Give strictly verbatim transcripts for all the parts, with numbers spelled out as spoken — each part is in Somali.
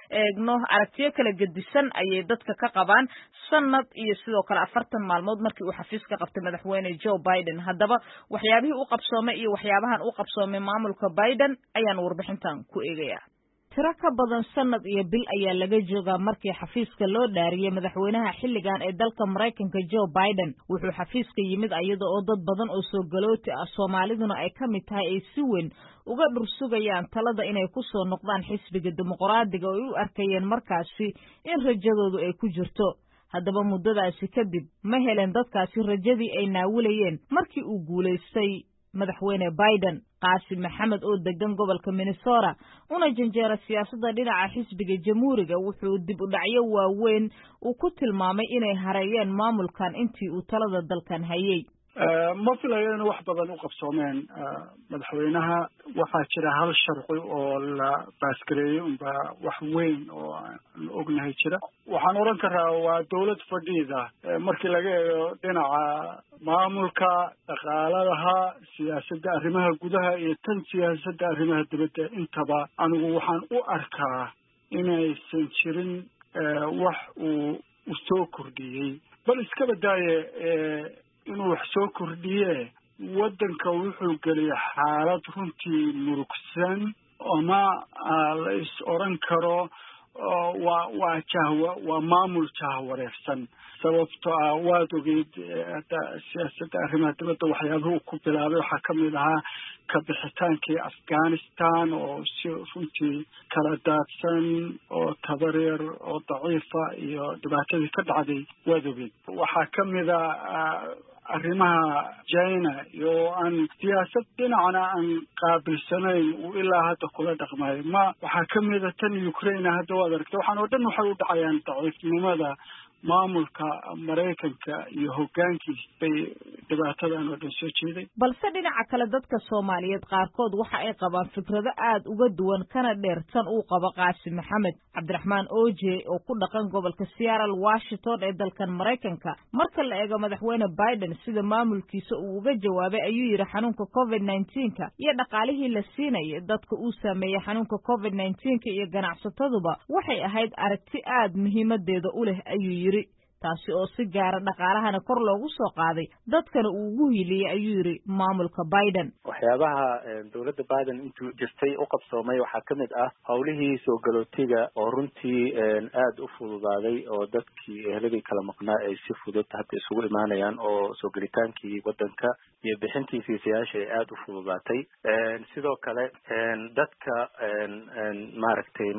eegno aragtiyo kala gedisan ayay dadka ka qabaan sanad iyo sidoo kale afartan maalmood markii uu xafiiska qabtay madaxweyne Joe Biden. haddaba waxyaabihii uu qabsoomay iyo waxyaabahan uu qabsoomay maamulka Biden ayaan warbixintan ku eegayaa. tiro ka badan sanad iyo bil ayaa laga joogaa markii xafiiska loo dhaariyay madaxweynaha xilligan ee dalka Mareykanka Joe Biden. wuxuu xafiiska yimid iyada oo dad badan oo soo galooti ah Soomaaliduna ay ka mid tahay ay si weyn uga dhursugayaan talada inay ku soo noqdaan xisbiga dimuqraadiga oo ay u arkayeen markaasi in rajadoodu ay ku jirto. haddaba muddadaasi kadib ma helen dadkaasi rajadii ay naawilayeen markii uu guulaystay madaxweyne Biden. Qaasim Maxamed oo degan gobolka Minnesota una janjeera siyaasadda dhinaca xisbiga Jamhuuriga wuxuu dib u dhacyo waaweyn uu ku tilmaamay inay hareeyeen maamulkan intii uu talada dalkan hayay. ma filayo in wax badan u qabsoomeen madaxweynaha. waxaa jira hal sharci oo la baasgareeyay unba wax weyn oo aan ognahay jira. waxaan oran karaa waa dawlad fadhiida markii laga eego dhinaca maamulka, dhaqaaladaha, siyaasadda arrimaha gudaha iyo tan siyaasadda arrimaha dibadda intaba anigu waxaan u arkaa inaysan jirin wax uu u soo kordhiyey. bal iska badaaye inuu wax soo kordhiye waddanka wuxuu geliyay xaalad runtii murugsan ama la is oran karo waa waa jahwa waa maamul jahwareersan. sababtoo ah waad ogeyd siyaasadda arrimaha dibadda waxyaabuhu ku bilaabay waxaa ka mid ahaa ka bixitaankii Afghanistan oo si runtii kala daadsan oo tabaryar oo daciifa iyo dhibaatadii ka dhacday waad ogeyd. waxaa ka mid ah arrimaha China iyo aan siyaasad dhinacna aan qaabilsanayn uu ilaa hadda kula dhaqmayo. ma waxaa ka mid ah tan Ukraine hadda waad aragtay. waxaan oo dhan waxay u dhacayaan daciifnimada maamulka Mareykanka iyo hoggaankiisa bay dhibaatadan oo dhan soo jeeday. balse dhinaca kale dadka Soomaaliyeed qaarkood waxa ay qabaan fikrado aad uga duwan kana dheer tan uu qabo Qaasim Maxamed. Cabdiraxmaan Oje oo ku dhaqan gobolka Seattle, Washington ee dalkan Mareykanka, marka la eego madaxweyne Biden sida maamulkiisa uu uga jawaabay ayuu yiri xanuunka COVID nineteen ka iyo dhaqaalihii la siinayay dadka uu saameeyay xanuunka COVID nineteen ka iyo ganacsataduba waxay ahayd aragti aad muhiimadeeda u leh ayuu yiri. taasi oo si gaara dhaqaalahana kor loogu soo qaaday dadkana uu ugu hiliyay ayuu yiri maamulka Biden. waxyaabaha dawladda Biden intuu jirtay u qabsoomay waxaa ka mid ah hawlihii soo galootiga oo runtii aad u fududaaday oo dadkii eheladii kala maqnaa ay si fudud hadda isugu imaanayaan oo soo gelitaankii waddanka iyo bixintii fiisayaasha ay aad u fududaatay. sidoo kale dadka maaragtay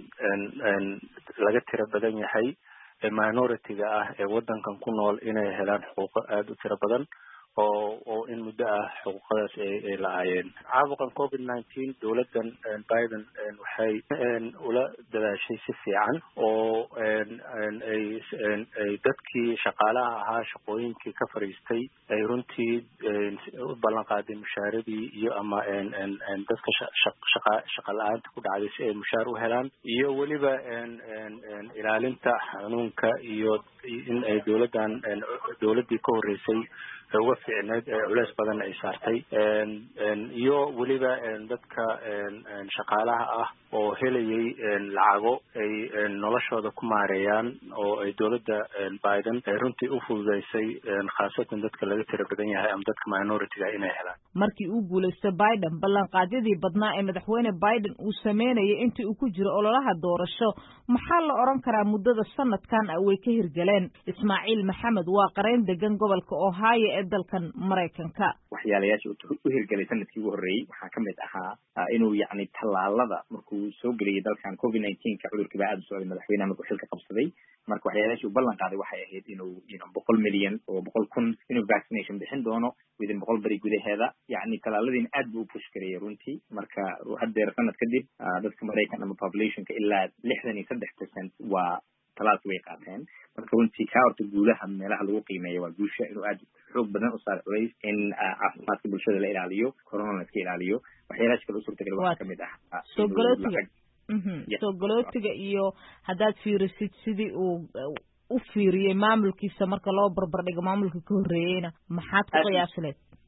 laga tiro badan yahay minority-ga ah ee waddankan ku nool inay helaan xuquuqo aad u tiro badan oo oo in muddo ah xuquuqadaas ay ay la-aayeen. caabuqan COVID nineteen dawladdan Biden waxay ula dadaashay si fiican oo ay ay dadkii shaqaalaha ahaa shaqooyinkii ka fariistay ay runtii u ballan qaaday mushaaradii iyo ama dadka shaqa shaqa la-aanta ku dhacday si ay mushaar u helaan iyo weliba ilaalinta xanuunka iyo in ay dawladdan dawladdii ka horreysay uga fiicneed culays badan ay saartay iyo weliba dadka shaqaalaha ah oo helayay lacago ay noloshooda ku maareeyaan oo ay dawladda Biden ay runtii u fududeysay khaasatan dadka laga tiro badan yahay ama dadka minority-ga inay helaan. markii uu guulaystay Biden ballanqaadyadii badnaa ee madaxweyne Biden uu sameynayay intii uu ku jiro ololaha doorasho maxaa la oran karaa muddada sanadkan way ka hirgaleen. Ismaaciil Maxamed waa qareen degan gobolka Ohio ee dalkan Mareykanka. waxyaalayaasha u hirgalay sanadkii ugu horreeyay waxaa ka mid ahaa inuu yacni tallaalada markuu soo geliyay dalkan COVID nineteen ka cudurka baa aad u socday madaxweynaha markuu xilka qabsaday. marka waxyaalayaasha uu ballan qaaday waxay ahayd inuu inuu boqol milyan oo boqol kun inuu vaccination bixin doono within boqol bari gudaheeda. yacni tallaaladiina aad buu u push gareeyay runtii. marka haddeer sanad kadib dadka Mareykan ama populationka ilaa lixdan iyo saddex percent waa talaalka way qaateen. marka runtii ka horta guulaha meelaha lagu qiimeeyo waa guusha inuu aad xoog badan u saaro culays in caafimaadka bulshada la ilaaliyo, corona la iska ilaaliyo. waxyaalaha kale u suurtagal waxaa ka mid ah soo galootiga soo galootiga iyo haddaad fiirisid sidii uu u fiiriyey maamulkiisa marka loo barbardhigo maamulka ka horreeyeyna maxaad ku qiyaasileed?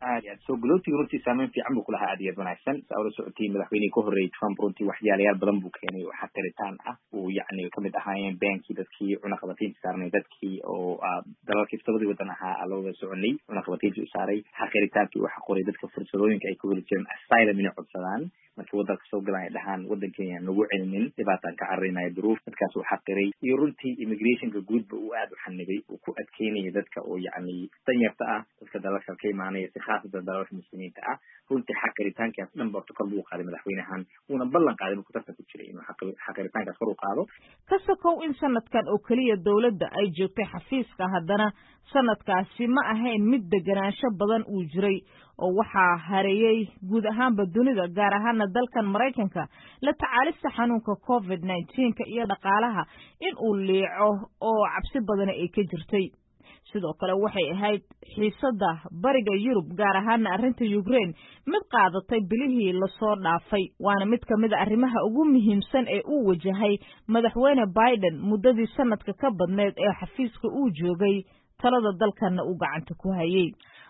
aad aad soo galootiga runtii saameyn fiican buu ku lahaa aad iyo aad wanaagsan saa ula socotay madaxweynihii ka horreeyay Trump runtii waxyaalayaal badan buu keenay oo xaqiritaan ah uu yacni kamid ahaayeen beenkii dadkii cunaqabataynta saarnay dadkii oo dalalkii todobadii waddan ahaa loo wada soconay cunaqabatayntii u saaray xaqiritaankii waxa qoray dadka fursadooyinka ay ku heli jireen asylum inay codsadaan markii waddanka soo galaan ay dhahaan waddan Kenya nagu celinin dhibaataan ka carrinaya duruuf dadkaas uu xaqiray iyo runtii immigrationka guudba uu aad u xanibay uu ku adkeynaya dadka oo yacni danyarta ah dadka dalalka ka imaanaya si khaasatan dalalka muslimiinta ah runtii xaqiritaankaas dhan borto kor buu qaaday madaxweynahan uuna ballan qaaday inuu ku tartan ku jiray inuu xaqiritaankaas kor u qaado ka sokow in sanadkan oo keliya dowladda ay joogtay xafiiska haddana sanadkaasi ma ahayn mid deganaansho badan uu jiray oo waxaa hareeyey guud ahaanba dunida gaar ahaana dalkan Maraykanka la tacaalista xanuunka covid nineteen-ka iyo dhaqaalaha in uu liico oo cabsi badan ay ka jirtay sidoo kale waxay ahayd xiisada bariga Yurub gaar ahaan arrinta Ukraine mid qaadatay bilihii la soo dhaafay waana mid kamid ah arrimaha ugu muhiimsan ee uu wajahay madaxweyne Biden muddadii sanadka ka badneed ee xafiiska uu joogay talada dalkana uu gacanta ku hayay